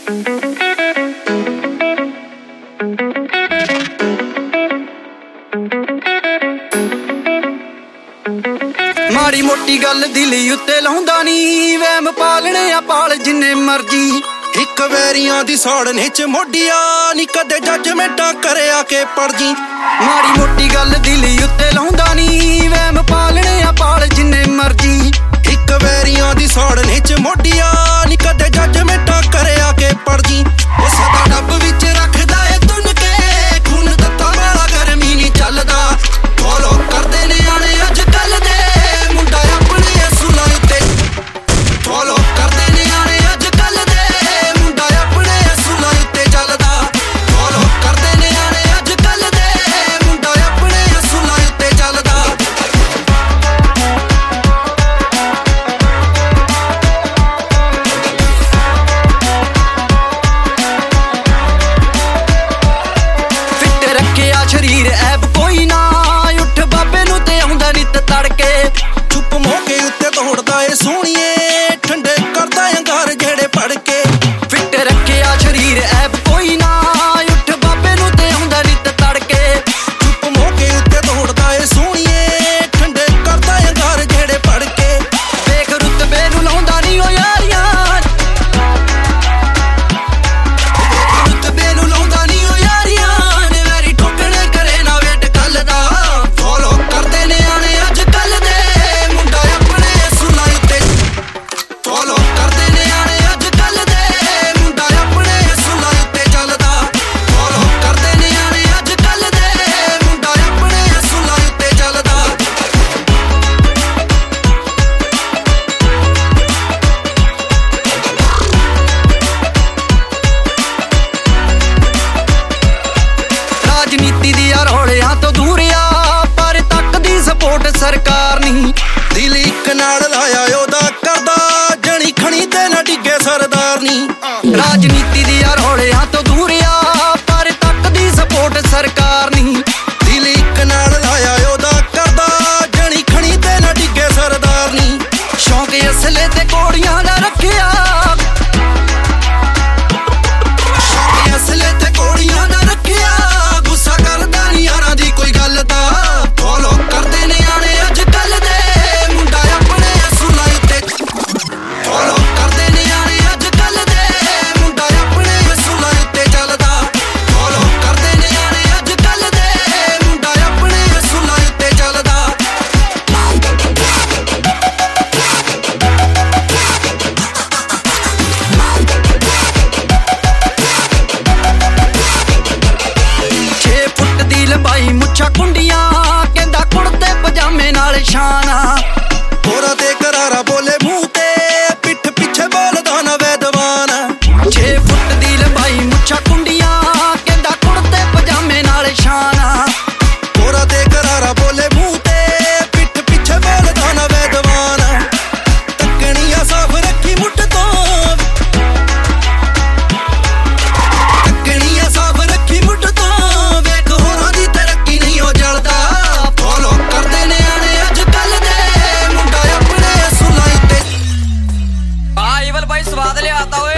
माड़ी मोटी गल दिली उत्ते लाउंदा नी, वहम पालने आ पाल जिन्ने मर्जी। एक वैरियां दी साड़ने च मोडिया नी कदे जजमेंटां करया के पड़जी। माड़ी मोटी गल दिली उत्ते लाउंदा नी, वहम पालने आ पाल जिन्ने मर्जी। एक वैरियां दी साड़ने च मोडिया नी कदे जजमेंटां करया के पड़जी। ओ सदा डब विच रखदा ए तुन के, खून तत्ता वाला गर्मी नी चलदा। फॉलो करदे ने आने अज कल दे मुंडा अपने असुलां उत्ते। फॉलो करदे ने आने अज कल दे मुंडा अपने असुलां उत्ते चलदा। फॉलो करदे ने आने अज कल दे मुंडा अपने असुलां उत्ते चलदा। फिट रखिया शरीर ऐब कोई ना, उठ बाबे नू ते आउंदा नित तड़के। चुप मौके उत्ते तोड़दा ए सोहणीए, ठंडे करदा अंगार जेड़े पड़ के। फिट रखिया शरीर ऐब कोई ना, उठ बाबे नू ते आउंदा नित तड़के। चुप मौके उत्ते तोड़दा ए सोहणीए, ठंडे करदा अंगार जेड़े पड़ के। देख रुतबे नू लाउंदा नी ओ यारियां, रुतबे नू लाउंदा नी ओ यारियां, ने वैरी ठोकणे करे ना वेट कल दा। फॉलो करदे ने आने अज कल दे मुंडा अपने असुलां उत्ते। फॉलो करदे ने आने अज कल दे मुंडा अपने असुलां उत्ते चलदा। फॉलो करदे ने आने अज कल दे मुंडा अपने असुलां उत्ते चलदा। राजनीति दी रौलियां तो दूर आ, पर तक दी सपोर्ट सरकार नहीं। दिल इक नाल लाया ओदा करदा, जनी खणी ते ना डिगे सरदार नी। राजनीति दी रौलियां तो दूर आ, पर तक दी सपोर्ट सरकार नहीं। दिल इक नाल लाया ओदा करदा, जनी खणी ते ना डिगे सरदार नी। शौक असले ते कोड़ियां दा रखिया, शौक असले ते कोड़ियां दा रखिया। गुस्सा करदा नी यारां दी कोई गल दा। फॉलो करदे ने आने अज कल दे मुंडा अपने असुलां उत्ते। फॉलो करदे ने आने अज कल दे मुंडा अपने असुलां उत्ते चलदा। फॉलो करदे ने आने अज कल दे मुंडा अपने असुलां उत्ते चलदा। छे फुट दी लंबाई मुच्छां कुंडियां, कहंदा कुड़ते पजामे नाल शान आ। होरा ते करारा बोले मुंह ते, पिठ पिछे बोलदा ना वैदवान। 6 फुट दी लंबाई मुच्छां कुंडियां, कहंदा कुड़ते पजामे नाल शान आ। होरा ते करारा बोले मुंह ते, पिठ पिछे बोलदा ना वैदवान। तकनिया साफ रखी मुठ तो, तकनिया साफ रखी मुठ तो, वेख होरां दी तरक्की नहीं हो जलदा। फॉलो करदे ने आने अज कल दे मुंडा अपने असुलां उत्ते। इवल भाई स्वाद ले आता हुए